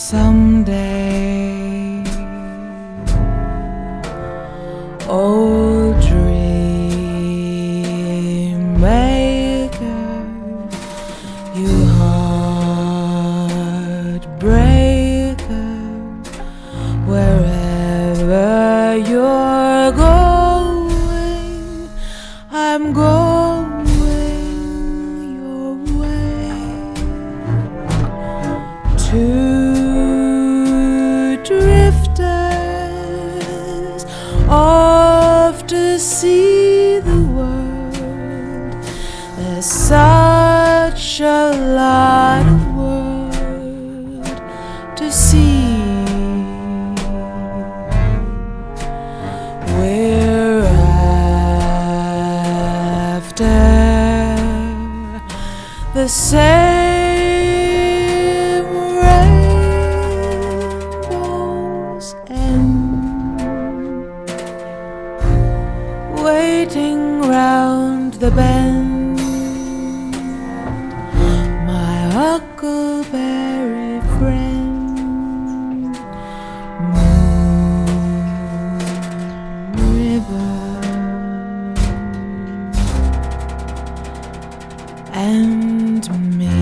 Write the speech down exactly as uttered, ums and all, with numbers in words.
someday. Old dream maker, you heartbreaker, wherever you're going, I'm going your way. Two drifters off to see the world. There's such a lot of world to see. We're after the same rainbow's end, waiting round the bend. My huckleberry friend, Moon River and me.